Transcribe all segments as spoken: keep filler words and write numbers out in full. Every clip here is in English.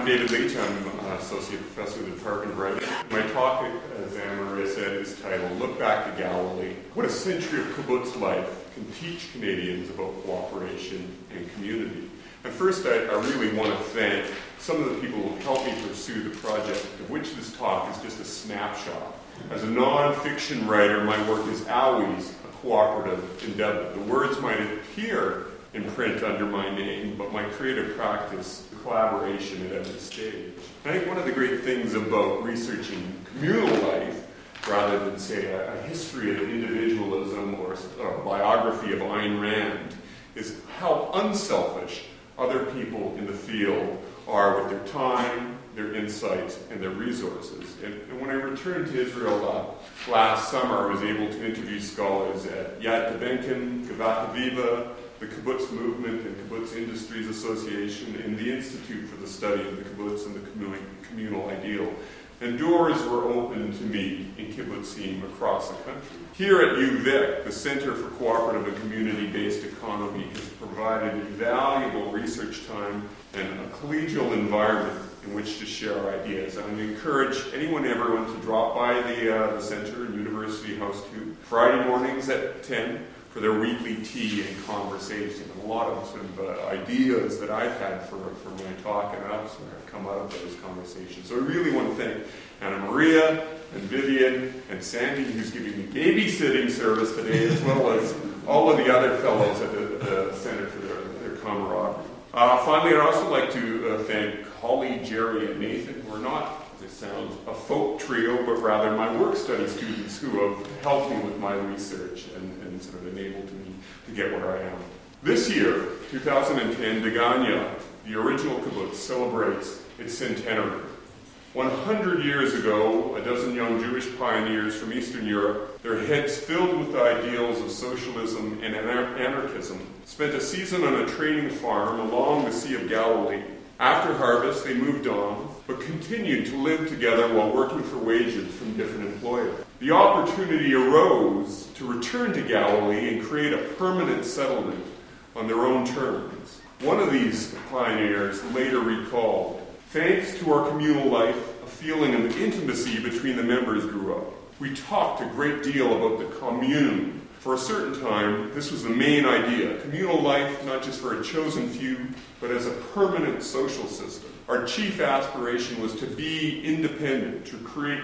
David Leach. I'm uh, Associate Professor of the Department of Writing. My talk, as Anna Maria said, is titled Look Back to Galilee, What a Century of Kibbutz Life Can Teach Canadians About Cooperation and Community. And first, I, I really want to thank some of the people who helped me pursue the project, of which this talk is just a snapshot. As a non-fiction writer, my work is always a cooperative endeavor. The words might appear in print under my name, but my creative practice, collaboration at every stage. I think one of the great things about researching communal life, rather than, say, a, a history of individualism or a biography of Ayn Rand, is how unselfish other people in the field are with their time, their insights, and their resources. And, and when I returned to Israel uh, last summer, I was able to interview scholars at Yad Gulbenkian, Gavata Viva, the Kibbutz Movement and Kibbutz Industries Association, and the Institute for the Study of the Kibbutz and the Communal, communal Ideal. And doors were open to me in kibbutzim across the country. Here at U Vic, the Center for Cooperative and Community-Based Economy has provided invaluable research time and a collegial environment in which to share our ideas. I would encourage anyone, everyone, to drop by the, uh, the center in University House two, Friday mornings at ten, for their weekly tea and conversation. A lot of sort of uh, ideas that I've had for, for my talk and others have come out of those conversations. So I really want to thank Anna Maria and Vivian and Sandy, who's giving me babysitting service today, as well as all of the other fellows at the, the Center for their, their camaraderie. Uh, finally, I'd also like to uh, thank Holly, Jerry, and Nathan, who are not, as it sounds, a folk trio, but rather my work study students who have helped me with my research and, and sort of enabled me to get where I am. This year, two thousand ten, Degania, the original kibbutz, celebrates its centenary. one hundred years ago, a dozen young Jewish pioneers from Eastern Europe, their heads filled with the ideals of socialism and anar- anarchism, spent a season on a training farm along the Sea of Galilee. After harvest, they moved on, but continued to live together while working for wages from different employers. The opportunity arose to return to Galilee and create a permanent settlement on their own terms. One of these pioneers later recalled, "Thanks to our communal life, a feeling of intimacy between the members grew up. We talked a great deal about the commune. For a certain time, this was the main idea. Communal life, not just for a chosen few, but as a permanent social system. Our chief aspiration was to be independent, to create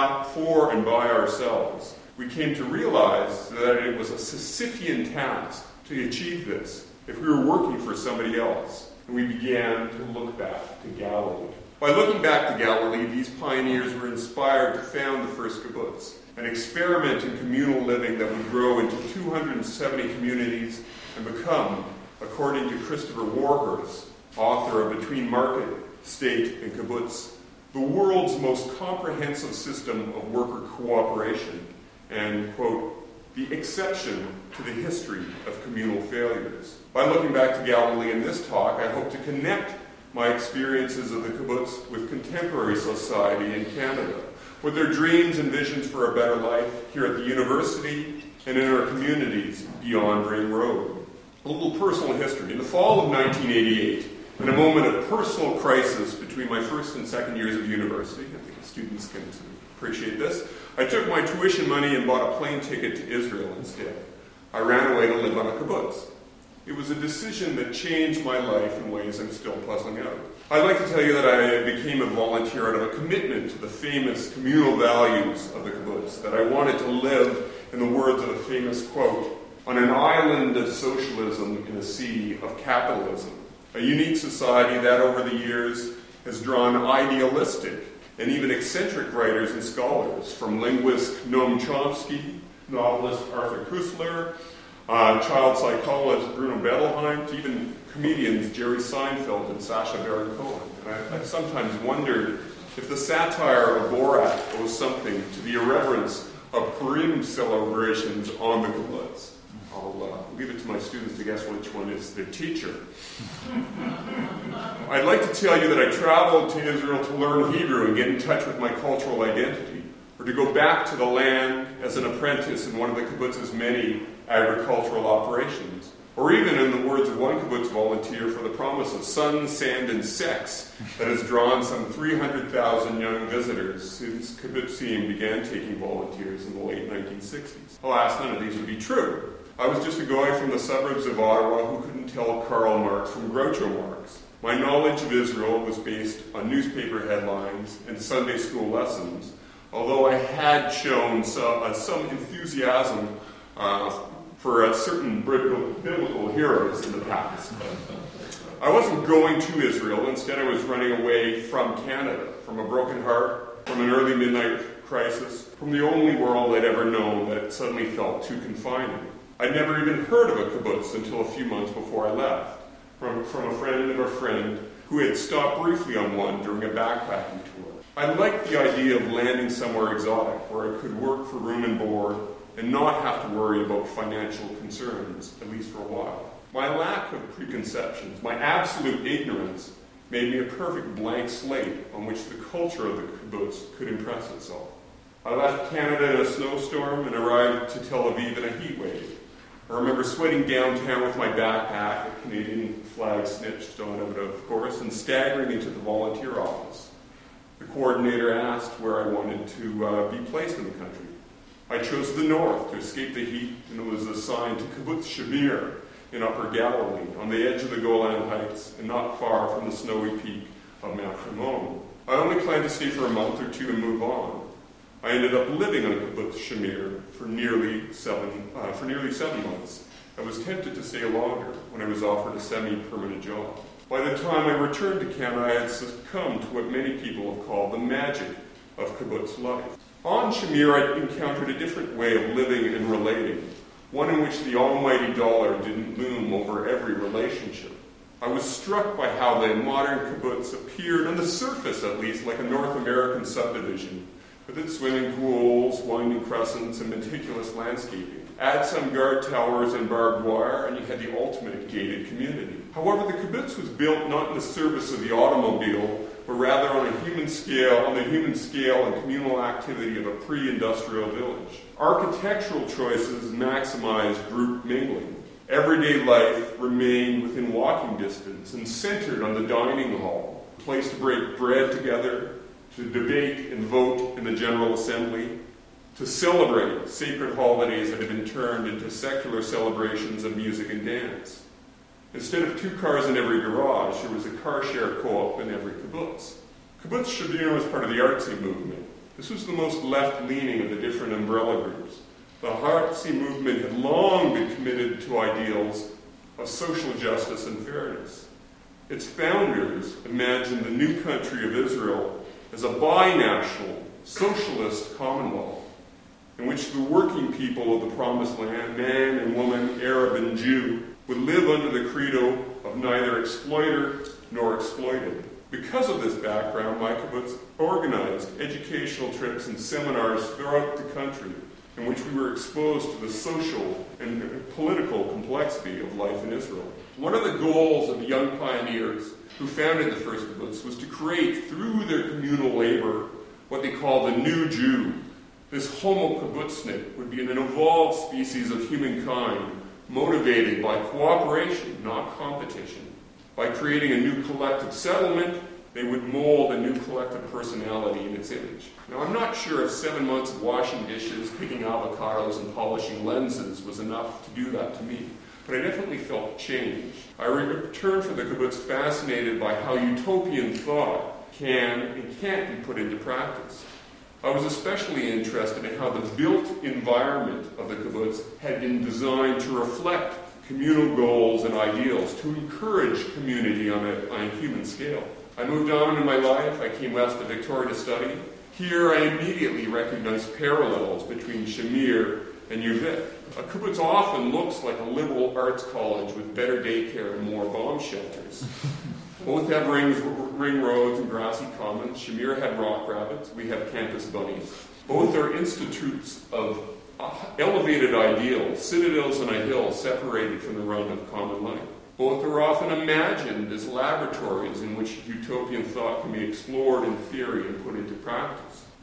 for and by ourselves. We came to realize that it was a Sisyphean task to achieve this if we were working for somebody else. And we began to look back to Galilee. By looking back to Galilee, these pioneers were inspired to found the first kibbutz, an experiment in communal living that would grow into two hundred seventy communities and become, according to Christopher Warhurst, author of Between Market, State, and Kibbutz, the world's most comprehensive system of worker cooperation and, quote, the exception to the history of communal failures. By looking back to Galilee in this talk, I hope to connect my experiences of the kibbutz with contemporary society in Canada, with their dreams and visions for a better life here at the university and in our communities beyond Ring Road. A little personal history. In the fall of nineteen eighty-eight, in a moment of personal crisis between my first and second years of university, I think students can appreciate this, I took my tuition money and bought a plane ticket to Israel instead. I ran away to live on a kibbutz. It was a decision that changed my life in ways I'm still puzzling out. I'd like to tell you that I became a volunteer out of a commitment to the famous communal values of the kibbutz, that I wanted to live, in the words of a famous quote, on an island of socialism in a sea of capitalism, a unique society that over the years has drawn idealistic and even eccentric writers and scholars, from linguist Noam Chomsky, novelist Arthur Koestler, Uh, child psychologist Bruno Bettelheim, to even comedians Jerry Seinfeld and Sacha Baron Cohen. And I, I've sometimes wondered if the satire of Borat owes something to the irreverence of Purim celebrations on the kibbutz. I'll uh, leave it to my students to guess which one is their teacher. I'd like to tell you that I traveled to Israel to learn Hebrew and get in touch with my cultural identity, or to go back to the land as an apprentice in one of the kibbutz's many agricultural operations, Or even, in the words of one kibbutz volunteer, for the promise of sun, sand, and sex that has drawn some three hundred thousand young visitors since kibbutzim began taking volunteers in the late nineteen sixties. Alas, none of these would be true. I was just a guy from the suburbs of Ottawa who couldn't tell Karl Marx from Groucho Marx. My knowledge of Israel was based on newspaper headlines and Sunday school lessons, although I had shown some, uh, some enthusiasm uh, for uh, certain biblical heroes in the past. I wasn't going to Israel. Instead, I was running away from Canada, from a broken heart, from an early midnight crisis, from the only world I'd ever known that suddenly felt too confining. I'd never even heard of a kibbutz until a few months before I left, from, from a friend of a friend who had stopped briefly on one during a backpacking tour. I liked the idea of landing somewhere exotic, where I could work for room and board and not have to worry about financial concerns, at least for a while. My lack of preconceptions, my absolute ignorance, made me a perfect blank slate on which the culture of the kibbutz could impress itself. I left Canada in a snowstorm and arrived to Tel Aviv in a heat wave. I remember sweating downtown with my backpack, a Canadian flag snitched on it, of course, and staggering into the volunteer office. The coordinator asked where I wanted to uh, be placed in the country. I chose the north to escape the heat and was assigned to Kibbutz Shamir in Upper Galilee, on the edge of the Golan Heights and not far from the snowy peak of Mount Hermon. I only planned to stay for a month or two and move on. I ended up living on Kibbutz Shamir for nearly seven uh, for nearly seven months. I was tempted to stay longer when I was offered a semi-permanent job. By the time I returned to Canada, I had succumbed to what many people have called the magic of kibbutz life. On Shamir, I encountered a different way of living and relating, one in which the almighty dollar didn't loom over every relationship. I was struck by how the modern kibbutz appeared, on the surface at least, like a North American subdivision, with its swimming pools, winding crescents, and meticulous landscaping. Add some guard towers and barbed wire, and you had the ultimate gated community. However, the kibbutz was built not in the service of the automobile, but rather on a human scale, on the human scale and communal activity of a pre-industrial village. Architectural choices maximized group mingling. Everyday life remained within walking distance and centered on the dining hall, a place to break bread together, to debate and vote in the General Assembly, to celebrate sacred holidays that had been turned into secular celebrations of music and dance. Instead of two cars in every garage, there was a car share co-op in every kibbutz. Kibbutz Shamir was part of the artsy movement. This was the most left-leaning of the different umbrella groups. The artsy movement had long been committed to ideals of social justice and fairness. Its founders imagined the new country of Israel as a binational, socialist commonwealth in which the working people of the Promised Land, man and woman, Arab and Jew, would live under the credo of neither exploiter nor exploited. Because of this background, my kibbutz organized educational trips and seminars throughout the country in which we were exposed to the social and political complexity of life in Israel. One of the goals of the young pioneers who founded the first kibbutz was to create, through their communal labor, what they called the new Jew. This homo kibbutznik would be an evolved species of humankind motivated by cooperation, not competition. By creating a new collective settlement, they would mold a new collective personality in its image. Now, I'm not sure if seven months of washing dishes, picking avocados, and polishing lenses was enough to do that to me, but I definitely felt change. I returned from the kibbutz fascinated by how utopian thought can and can't be put into practice. I was especially interested in how the built environment of the kibbutz had been designed to reflect communal goals and ideals, to encourage community on a, on a human scale. I moved on in my life. I came west to Victoria to study. Here I immediately recognized parallels between Shamir and Yuvik. A kibbutz often looks like a liberal arts college with better daycare and more bomb shelters. Both have rings, ring roads and grassy commons. Shamir had rock rabbits. We have campus bunnies. Both are institutes of uh, elevated ideals, citadels on a hill separated from the run of common life. Both are often imagined as laboratories in which utopian thought can be explored in theory and put into practice.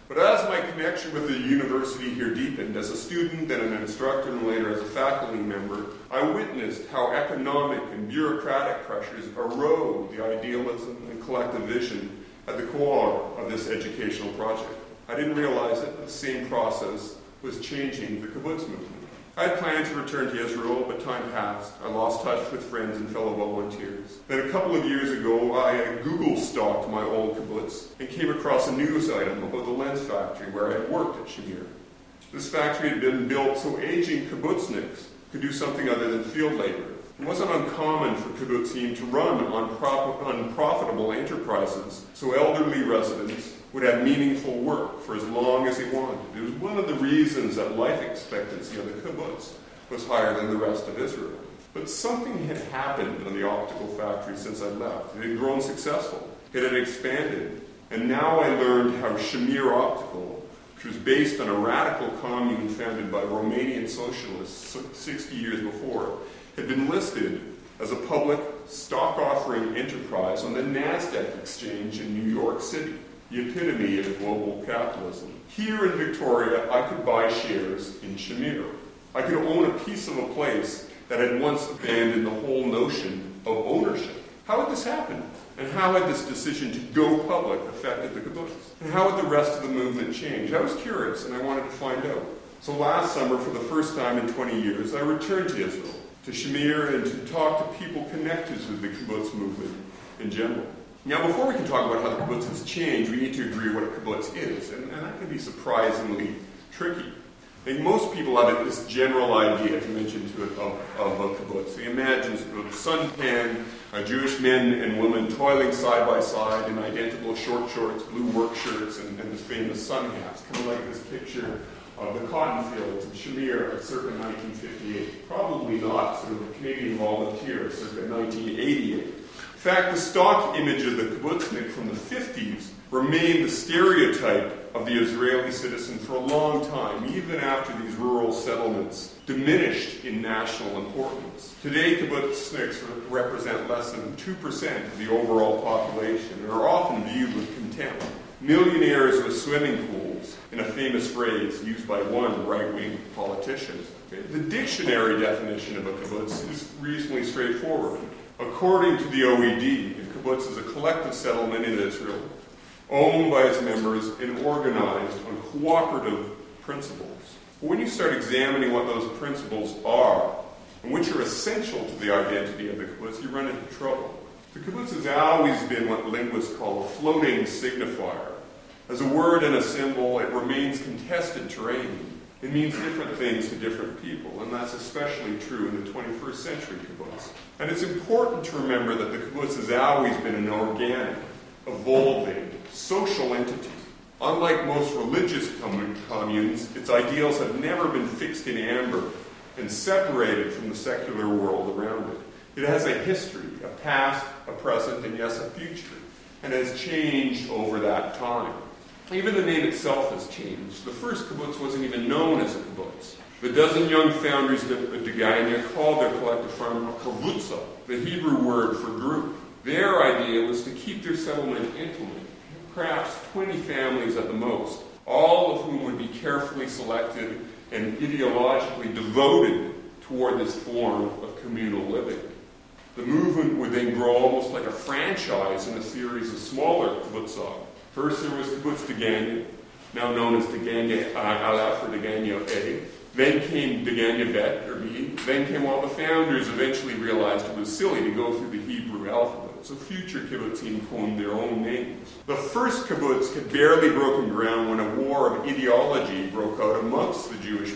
But as my connection with the university here deepened, as a student, then an instructor, and later as a faculty member, I witnessed how economic and bureaucratic pressures erode the idealism and collective vision at the core of this educational project. I didn't realize it, but the same process was changing the kibbutz movement. I had planned to return to Israel, but time passed. I lost touch with friends and fellow volunteers. Then a couple of years ago, I Google stalked my old kibbutz and came across a news item about the lens factory where I had worked at Shamir. This factory had been built so aging kibbutzniks could do something other than field labor. It wasn't uncommon for kibbutzim to run unprop- unprofitable enterprises so elderly residents would have meaningful work for as long as they wanted. It was one of the reasons that life expectancy of the kibbutz was higher than the rest of Israel. But something had happened in the optical factory since I left. It had grown successful. It had expanded. And now I learned how Shamir Optical, which was based on a radical commune founded by Romanian socialists sixty years before, had been listed as a public stock offering enterprise on the NASDAQ exchange in New York City, the epitome of global capitalism. Here in Victoria, I could buy shares in Shamir. I could own a piece of a place that had once abandoned the whole notion of ownership. How had this happened? And how had this decision to go public affected the kibbutz? And how had the rest of the movement changed? I was curious, and I wanted to find out. So last summer, for the first time in twenty years, I returned to Israel, to Shamir, and to talk to people connected to the kibbutz movement in general. Now, before we can talk about how the kibbutz has changed, we need to agree what a kibbutz is, and, and that can be surprisingly tricky. I think most people have this general idea, if you mention to it, of, of a kibbutz. They imagine sort of suntan, uh, Jewish men and women toiling side by side in identical short shorts, blue work shirts, and, and the famous sun hats, kind of like this picture of the cotton fields in Shamir circa nineteen fifty-eight. Probably not sort of a Canadian volunteer circa nineteen eighty-eight. In fact, the stock image of the kibbutznik from the fifties remained the stereotype of the Israeli citizen for a long time, even after these rural settlements diminished in national importance. Today, kibbutzniks represent less than two percent of the overall population and are often viewed with contempt. Millionaires with swimming pools, in a famous phrase used by one right-wing politician. The dictionary definition of a kibbutz is reasonably straightforward. According to the O E D, a kibbutz is a collective settlement in Israel, owned by its members and organized on cooperative principles. But when you start examining what those principles are, and which are essential to the identity of the kibbutz, you run into trouble. The kibbutz has always been what linguists call a floating signifier. As a word and a symbol, it remains contested terrain. It means different things to different people, and that's especially true in the twenty-first century kibbutz. And it's important to remember that the kibbutz has always been an organic, evolving, social entity. Unlike most religious communes, its ideals have never been fixed in amber and separated from the secular world around it. It has a history, a past, a present, and yes, a future, and has changed over that time. Even the name itself has changed. The first kibbutz wasn't even known as a kibbutz. The dozen young founders of Degania called their collective farm a kavutza, the Hebrew word for group. Their idea was to keep their settlement intimate, perhaps twenty families at the most, all of whom would be carefully selected and ideologically devoted toward this form of communal living. The movement would then grow almost like a franchise in a series of smaller kibbutzah. First there was Kibbutz Degania, now known as Degania Aleph or Degania A. Then came Degania Bet, or B. Then came all the founders eventually realized it was silly to go through the Hebrew alphabet, so future kibbutzim coined their own names. The first kibbutz had barely broken ground when a war of ideology broke out amongst the Jewish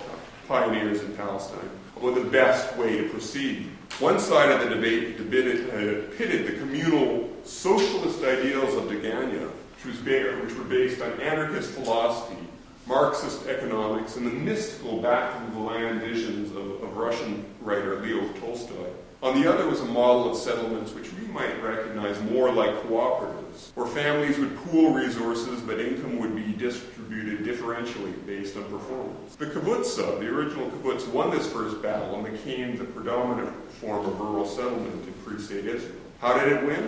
pioneers in Palestine about the best way to proceed. One side of the debate debated, uh, pitted the communal socialist ideals of Degania, which, was ba- which were based on anarchist philosophy, Marxist economics, and the mystical back-to-the-land visions of, of Russian writer Leo Tolstoy. On the other was a model of settlements which we might recognize more like cooperatives, where families would pool resources but income would be distributed differentially based on performance. The kibbutza, the original kibbutz, won this first battle and became the predominant form of rural settlement in Free State Israel. How did it win?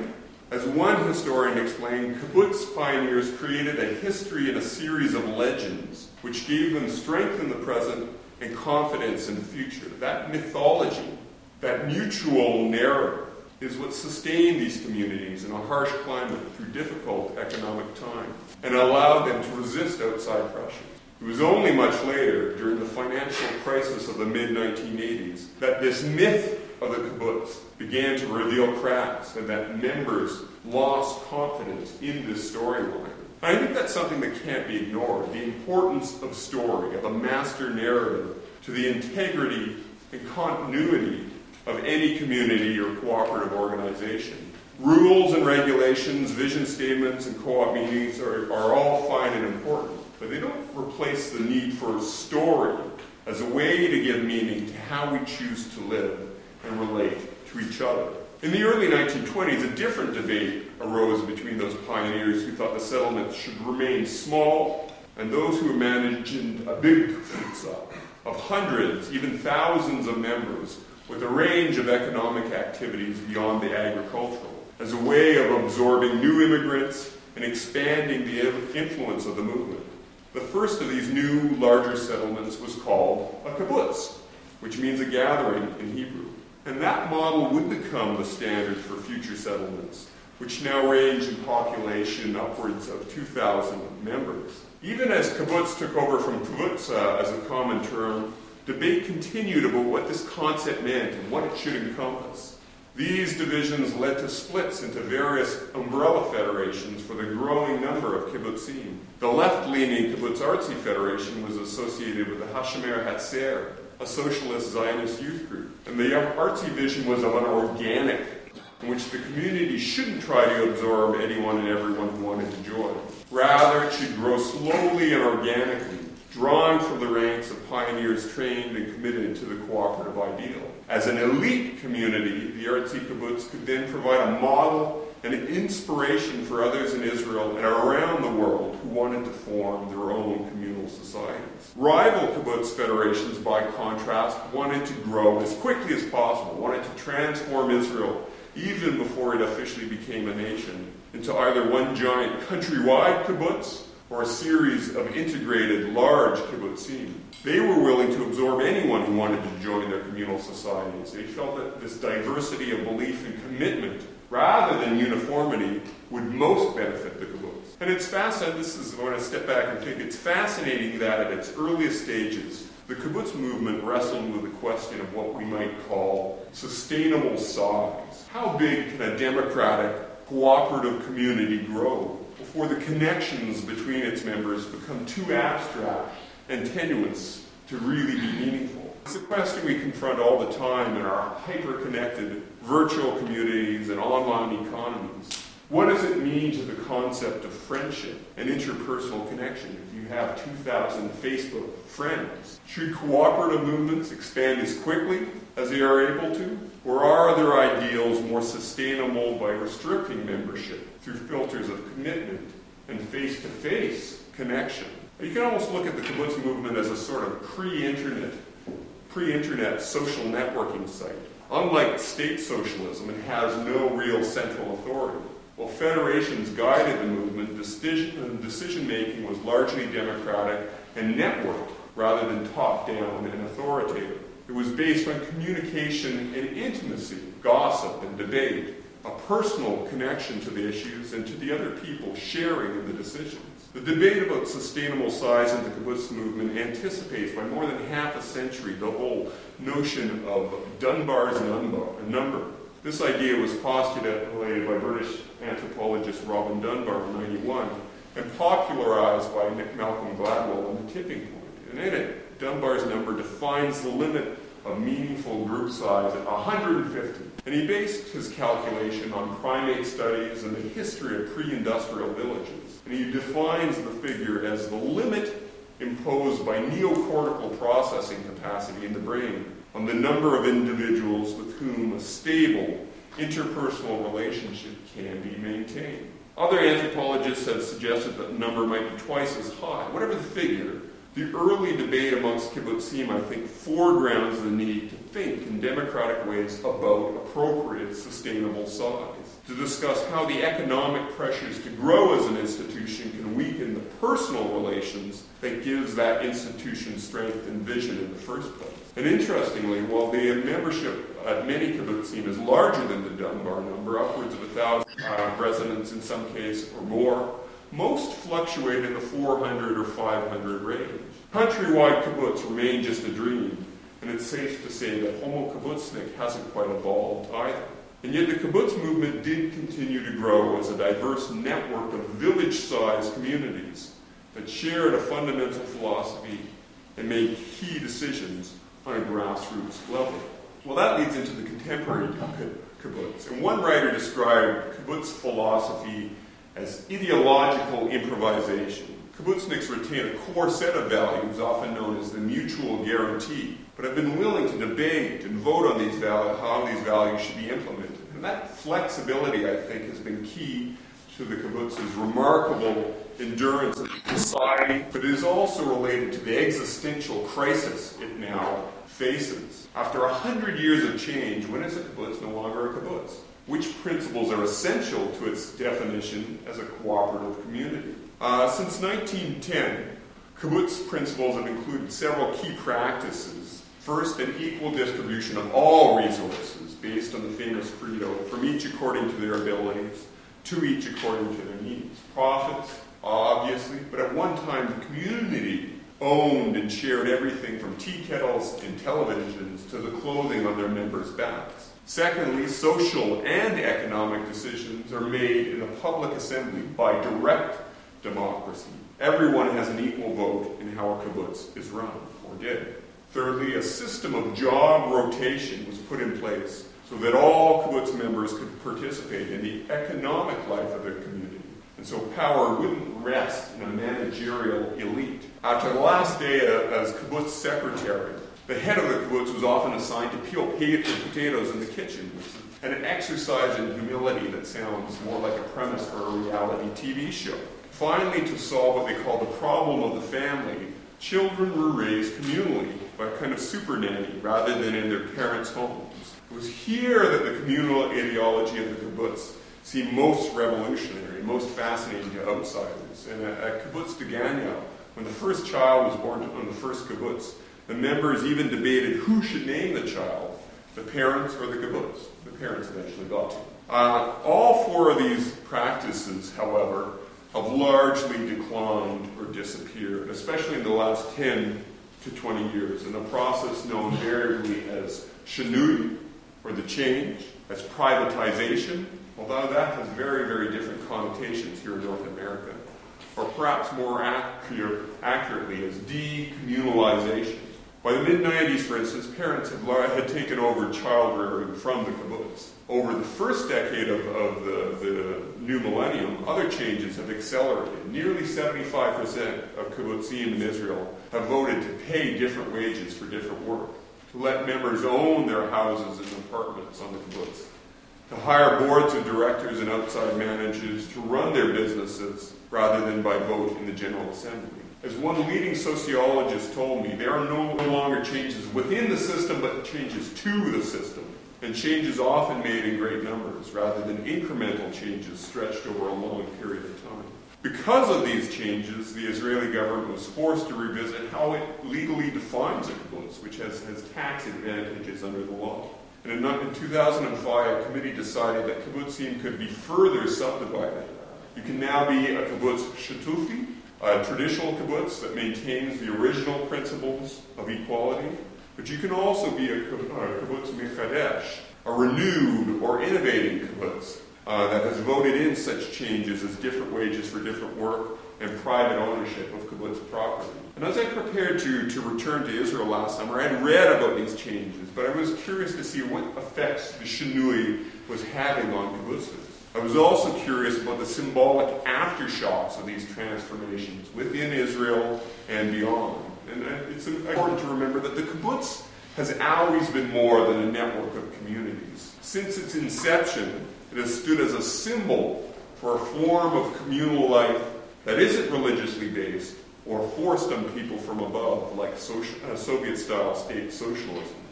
As one historian explained, kibbutz pioneers created a history and a series of legends which gave them strength in the present and confidence in the future. That mythology, that mutual narrative, is what sustained these communities in a harsh climate through difficult economic times and allowed them to resist outside pressures. It was only much later, during the financial crisis of the mid nineteen eighties, that this myth of the kibbutz began to reveal cracks and that members lost confidence in this storyline. I think that's something that can't be ignored, the importance of story, of a master narrative, to the integrity and continuity of any community or cooperative organization. Rules and regulations, vision statements, and co-op meetings are, are all fine and important, but they don't replace the need for a story as a way to give meaning to how we choose to live and relate to each other. In the early nineteen twenties, a different debate arose between those pioneers who thought the settlements should remain small and those who imagined a big kibbutzah of hundreds, even thousands of members with a range of economic activities beyond the agricultural, as a way of absorbing new immigrants and expanding the influence of the movement. The first of these new, larger settlements was called a kibbutz, which means a gathering in Hebrew. And that model would become the standard for future settlements, which now range in population upwards of two thousand members. Even as kibbutz took over from kibbutzah as a common term, debate continued about what this concept meant and what it should encompass. These divisions led to splits into various umbrella federations for the growing number of kibbutzim. The left-leaning Kibbutz Artsy Federation was associated with the Hashomer Hatzair, a socialist Zionist youth group. And the Artsy vision was of an organic, in which the community shouldn't try to absorb anyone and everyone who wanted to join. Rather, it should grow slowly and organically, drawing from the ranks of pioneers trained and committed to the cooperative ideal. As an elite community, the Artsy Kibbutz could then provide a model and an inspiration for others in Israel and around the world who wanted to form their own communal societies. Rival kibbutz federations, by contrast, wanted to grow as quickly as possible, wanted to transform Israel even before it officially became a nation into either one giant countrywide kibbutz or a series of integrated large kibbutzim. They were willing to absorb anyone who wanted to join their communal societies. They felt that this diversity of belief and commitment, rather than uniformity, would most benefit the kibbutz. And it's fascinating, this is, I want to step back and think, it's fascinating that at its earliest stages, the kibbutz movement wrestled with the question of what we might call sustainable size. How big can a democratic, cooperative community grow before the connections between its members become too abstract and tenuous to really be meaningful? It's a question we confront all the time in our hyper-connected virtual communities and online economies. What does it mean to the concept of friendship and interpersonal connection if you have two thousand Facebook friends? Should cooperative movements expand as quickly as they are able to? Or are their ideals more sustainable by restricting membership through filters of commitment and face-to-face connection? You can almost look at the kibbutz movement as a sort of pre-internet, pre-internet social networking site. Unlike state socialism, it has no real central authority. While federations guided the movement, decision, decision-making was largely democratic and networked rather than top-down and authoritative. It was based on communication and intimacy, gossip and debate, a personal connection to the issues and to the other people sharing in the decisions. The debate about sustainable size in the kibbutz movement anticipates by more than half a century the whole notion of Dunbar's number. This idea was postulated by British anthropologist Robin Dunbar in ninety-one and popularized by Malcolm Gladwell in The Tipping Point. And in it, Dunbar's number defines the limit of meaningful group size at one hundred fifty. And he based his calculation on primate studies and the history of pre-industrial villages. And he defines the figure as the limit imposed by neocortical processing capacity in the brain on the number of individuals with whom a stable interpersonal relationship can be maintained. Other anthropologists have suggested that the number might be twice as high. Whatever the figure, the early debate amongst kibbutzim, I think, foregrounds the need to think in democratic ways about appropriate sustainable size. to discuss how the economic pressures to grow as an institution can weaken the personal relations that gives that institution strength and vision in the first place. And interestingly, while the membership at many kibbutzim is larger than the Dunbar number, upwards of a thousand uh, residents in some case or more, most fluctuate in the four hundred or five hundred range. Countrywide kibbutz remain just a dream, and it's safe to say that Homo kibbutznik hasn't quite evolved either. And yet the kibbutz movement did continue to grow as a diverse network of village-sized communities that shared a fundamental philosophy and made key decisions on a grassroots level. Well, that leads into the contemporary kibbutz. And one writer described kibbutz philosophy as ideological improvisation. Kibbutzniks retain a core set of values, often known as the mutual guarantee, but have been willing to debate and vote on these values, how these values should be implemented. And that flexibility, I think, has been key to the kibbutz's remarkable endurance of society, but it is also related to the existential crisis it now faces. After a hundred years of change, when is a kibbutz no longer a kibbutz? Which principles are essential to its definition as a cooperative community? Uh, since nineteen ten, kibbutz principles have included several key practices. First, an equal distribution of all resources based on the famous credo, from each according to their abilities, to each according to their needs. Profits, obviously, but at one time the community owned and shared everything from tea kettles and televisions to the clothing on their members' backs. Secondly, social and economic decisions are made in a public assembly by direct democracy. Everyone has an equal vote in how a kibbutz is run, or did. Thirdly, a system of job rotation was put in place so that all kibbutz members could participate in the economic life of their community. And so power wouldn't rest in a managerial elite. After the last day as kibbutz secretary, the head of the kibbutz was often assigned to peel potatoes in the kitchen, an exercise in humility that sounds more like a premise for a reality T V show. Finally, to solve what they call the problem of the family, children were raised communally by a kind of super nanny rather than in their parents' homes. It was here that the communal ideology of the kibbutz seemed most revolutionary, most fascinating to outsiders. And at, at Kibbutz Degania, when the first child was born on the first kibbutz, the members even debated who should name the child, the parents or the kibbutz. The parents eventually got to. Uh, all four of these practices, however, have largely declined or disappeared, especially in the last ten to twenty years, in a process known variably as shinui, or the change, as privatization, although that has very, very different connotations here in North America, or perhaps more accurate, accurately as decommunalization. By the mid nineties, for instance, parents had, had taken over child rearing from the kibbutz. Over the first decade of, of the, the new millennium, other changes have accelerated. Nearly seventy-five percent of kibbutzim in Israel have voted to pay different wages for different work, to let members own their houses and apartments on the kibbutz, to hire boards of directors and outside managers to run their businesses rather than by vote in the General Assembly. As one leading sociologist told me, there are no longer changes within the system, but changes to the system. And changes often made in great numbers, rather than incremental changes stretched over a long period of time. Because of these changes, the Israeli government was forced to revisit how it legally defines a kibbutz, which has, has tax advantages under the law. And in, in two thousand five, a committee decided that kibbutzim could be further subdivided. You can now be a kibbutz shatufi, a traditional kibbutz that maintains the original principles of equality, but you can also be a kibbutz mechadesh, a renewed or innovating kibbutz uh, that has voted in such changes as different wages for different work and private ownership of kibbutz property. And as I prepared to, to return to Israel last summer, I had read about these changes, but I was curious to see what effects the shinui was having on kibbutzes. I was also curious about the symbolic aftershocks of these transformations within Israel and beyond. And it's important to remember that the kibbutz has always been more than a network of communities. Since its inception, it has stood as a symbol for a form of communal life that isn't religiously based or forced on people from above, like social, uh, Soviet-style state socialism.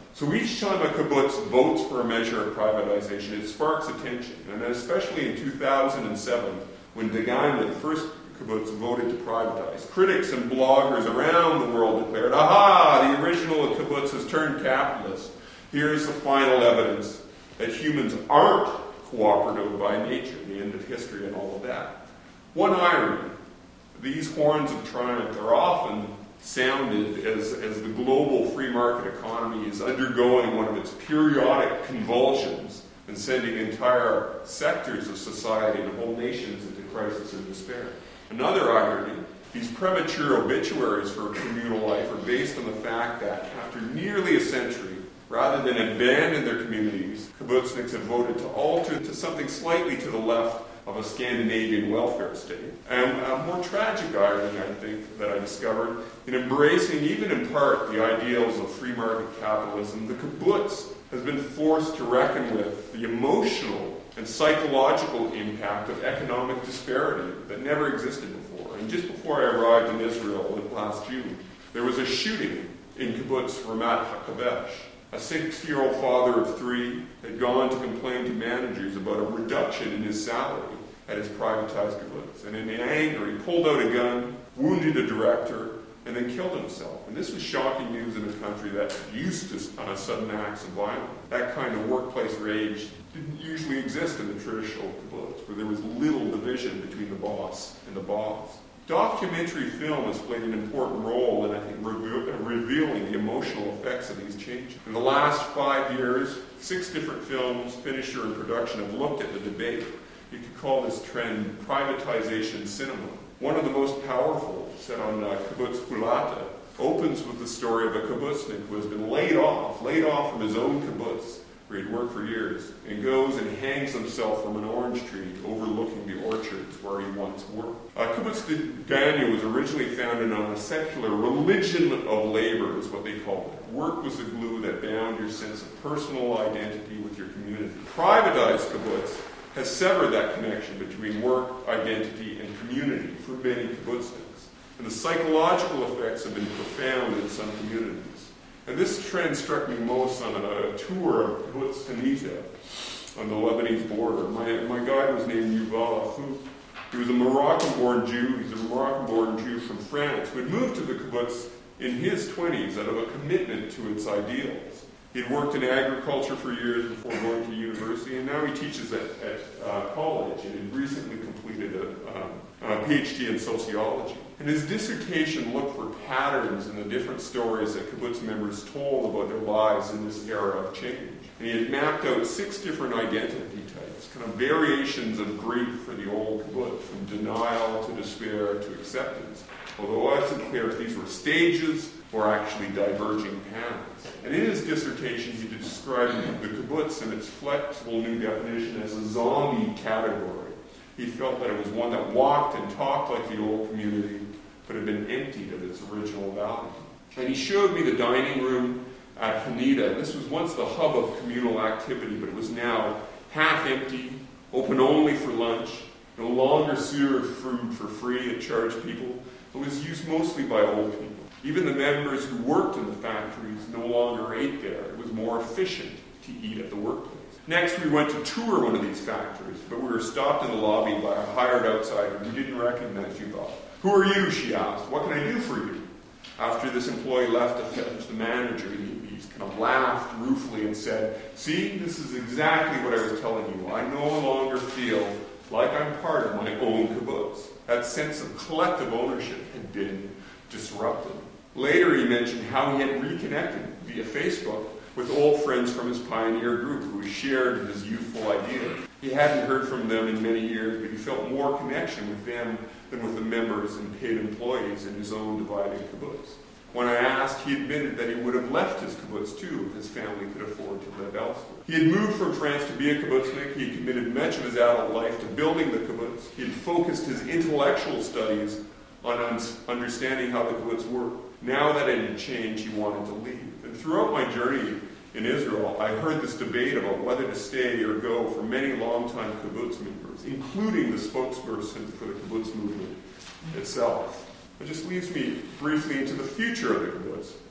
So each time a kibbutz votes for a measure of privatization, it sparks attention. And especially in two thousand seven, when Dagan, the first kibbutz, voted to privatize, critics and bloggers around the world declared, aha, the original kibbutz has turned capitalist. Here's the final evidence that humans aren't cooperative by nature, the end of history and all of that. One irony, these horns of triumph are often sounded as, as the global free market economy is undergoing one of its periodic convulsions and sending entire sectors of society and whole nations into crisis and despair. Another irony, these premature obituaries for communal life are based on the fact that after nearly a century, rather than abandon their communities, kibbutzniks have voted to alter to something slightly to the left of a Scandinavian welfare state. And a more tragic irony, I think, that I discovered, in embracing, even in part, the ideals of free market capitalism, the kibbutz has been forced to reckon with the emotional and psychological impact of economic disparity that never existed before. And just before I arrived in Israel last June, there was a shooting in kibbutz Ramat HaKavesh. A sixty-year-old father of three had gone to complain to managers about a reduction in his salary at his privatized kibbutz. And in anger, he pulled out a gun, wounded a director, and then killed himself. And this was shocking news in a country that used to uh, sudden acts of violence. That kind of workplace rage didn't usually exist in the traditional kibbutz, where there was little division between the boss and the boss. Documentary film has played an important role in, I think, re- revealing the emotional effects of these changes. In the last five years, six different films, finisher and production, have looked at the debate. You could call this trend privatization cinema. One of the most powerful, set on uh, Kibbutz Hulata, opens with the story of a kibbutznik who has been laid off, laid off from his own kibbutz, where he'd worked for years, and goes and hangs himself from an orange tree overlooking the orchards where he once worked. Uh, Kibbutz Daniel was originally founded on a secular religion of labor, is what they called it. Work was the glue that bound your sense of personal identity with your community. Privatized kibbutz has severed that connection between work, identity, and community for many kibbutzniks. And the psychological effects have been profound in some communities. And this trend struck me most on a tour of Kibbutz Hanita on the Lebanese border. My, my guide was named Yuval Achouf. He was a Moroccan-born Jew. He's a Moroccan-born Jew from France who had moved to the kibbutz in his twenties out of a commitment to its ideals. He'd worked in agriculture for years before going to university, and now he teaches at, at uh, college, and he recently completed a, um, a P H D in sociology. And his dissertation looked for patterns in the different stories that kibbutz members told about their lives in this era of change. And he had mapped out six different identity types, kind of variations of grief for the old kibbutz, from denial to despair to acceptance, although it wasn't clear if these were stages or actually diverging paths. And in his dissertation, he described the kibbutz and its flexible new definition as a zombie category. He felt that it was one that walked and talked like the old community, but had been emptied of its original value. And he showed me the dining room at Hanita. This was once the hub of communal activity, but it was now half empty, open only for lunch, no longer served food for free and charged people. It was used mostly by old people. Even the members who worked in the factories no longer ate there. It was more efficient to eat at the workplace. Next, we went to tour one of these factories, but we were stopped in the lobby by a hired outsider who didn't recognize Yuval. "Who are you?" she asked. "What can I do for you?" After this employee left to fetch the manager, he, he kind of laughed ruefully and said, "See, this is exactly what I was telling you. I no longer feel like I'm part of my own kibbutz." That sense of collective ownership had been disrupted. Later, he mentioned how he had reconnected via Facebook with old friends from his pioneer group who shared his youthful ideas. He hadn't heard from them in many years, but he felt more connection with them than with the members and paid employees in his own divided kibbutz. When I asked, he admitted that he would have left his kibbutz too if his family could afford to live elsewhere. He had moved from France to be a kibbutznik. He had committed much of his adult life to building the kibbutz. He had focused his intellectual studies on un- understanding how the kibbutz worked. Now that it had changed, he wanted to leave. And throughout my journey in Israel, I heard this debate about whether to stay or go for many longtime kibbutz members, including the spokesperson for the kibbutz movement itself. It just leads me briefly into the future of the kibbutz.